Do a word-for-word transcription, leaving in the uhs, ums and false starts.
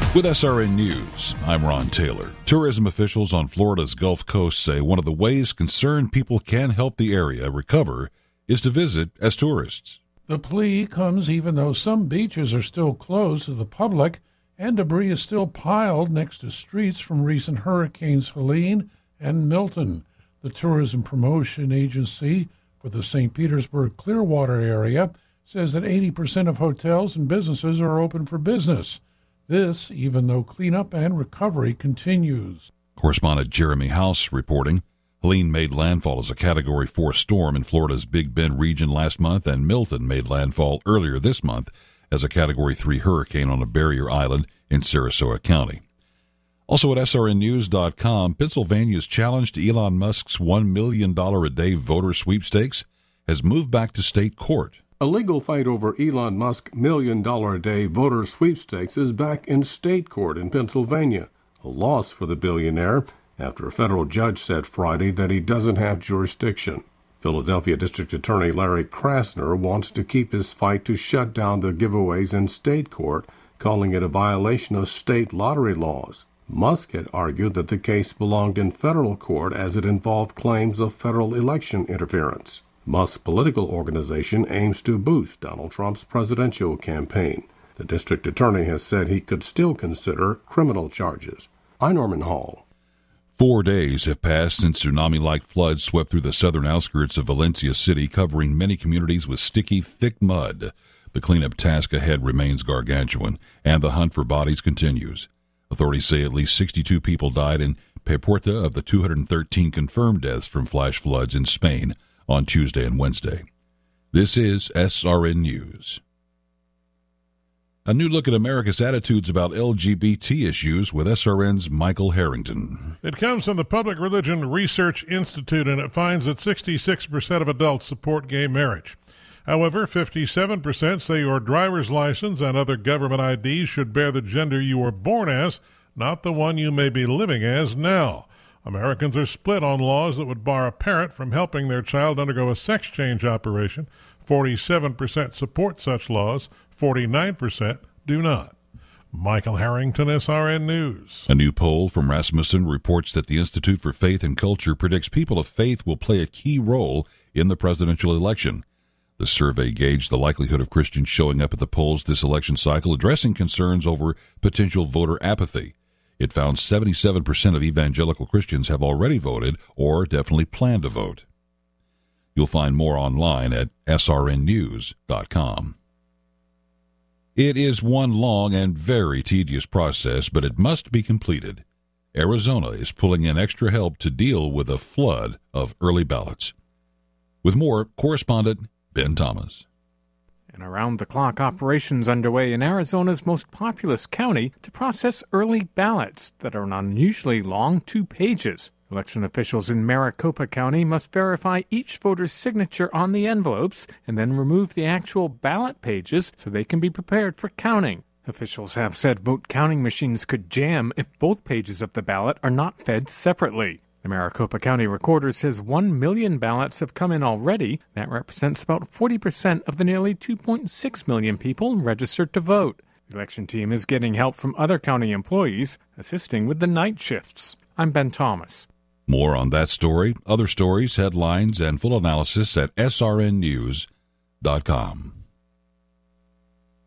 With S R N News, I'm Ron Taylor. Tourism officials on Florida's Gulf Coast say one of the ways concerned people can help the area recover is to visit as tourists. The plea comes even though some beaches are still closed to the public and debris is still piled next to streets from recent hurricanes Helene and Milton. The Tourism Promotion Agency for the Saint Petersburg Clearwater area says that eighty percent of hotels and businesses are open for business. This, even though cleanup and recovery continues. Correspondent Jeremy House reporting. Helene made landfall as a Category four storm in Florida's Big Bend region last month, and Milton made landfall earlier this month as a Category three hurricane on a barrier island in Sarasota County. Also at S R N news dot com, Pennsylvania's challenge to Elon Musk's one million dollars a day voter sweepstakes has moved back to state court. A legal fight over Elon Musk's million dollar a day voter sweepstakes is back in state court in Pennsylvania, a loss for the billionaire after a federal judge said Friday that he doesn't have jurisdiction. Philadelphia District Attorney Larry Krasner wants to keep his fight to shut down the giveaways in state court, calling it a violation of state lottery laws. Musk had argued that the case belonged in federal court as it involved claims of federal election interference. Musk's political organization aims to boost Donald Trump's presidential campaign. The district attorney has said he could still consider criminal charges. I'm Norman Hall. Four days have passed since tsunami-like floods swept through the southern outskirts of Valencia City, covering many communities with sticky, thick mud. The cleanup task ahead remains gargantuan, and the hunt for bodies continues. Authorities say at least sixty-two people died in Payporta of the two hundred thirteen confirmed deaths from flash floods in Spain on Tuesday and Wednesday. This is S R N News. A new look at America's attitudes about L G B T issues with S R N's Michael Harrington. It comes from the Public Religion Research Institute, and it finds that sixty-six percent of adults support gay marriage. However, fifty-seven percent say your driver's license and other government I Ds should bear the gender you were born as, not the one you may be living as now. Americans are split on laws that would bar a parent from helping their child undergo a sex change operation. forty-seven percent support such laws, forty-nine percent do not. Michael Harrington, S R N News. A new poll from Rasmussen reports that the Institute for Faith and Culture predicts people of faith will play a key role in the presidential election. The survey gauged the likelihood of Christians showing up at the polls this election cycle, addressing concerns over potential voter apathy. It found seventy-seven percent of evangelical Christians have already voted or definitely plan to vote. You'll find more online at S R N news dot com. It is one long and very tedious process, but it must be completed. Arizona is pulling in extra help to deal with a flood of early ballots. With more, correspondent Ben Thomas. And around-the-clock operations underway in Arizona's most populous county to process early ballots that are an unusually long two pages. Election officials in Maricopa County must verify each voter's signature on the envelopes and then remove the actual ballot pages so they can be prepared for counting. Officials have said vote counting machines could jam if both pages of the ballot are not fed separately. The Maricopa County Recorder says one million ballots have come in already. That represents about forty percent of the nearly two point six million people registered to vote. The election team is getting help from other county employees, assisting with the night shifts. I'm Ben Thomas. More on that story, other stories, headlines, and full analysis at S R N news dot com.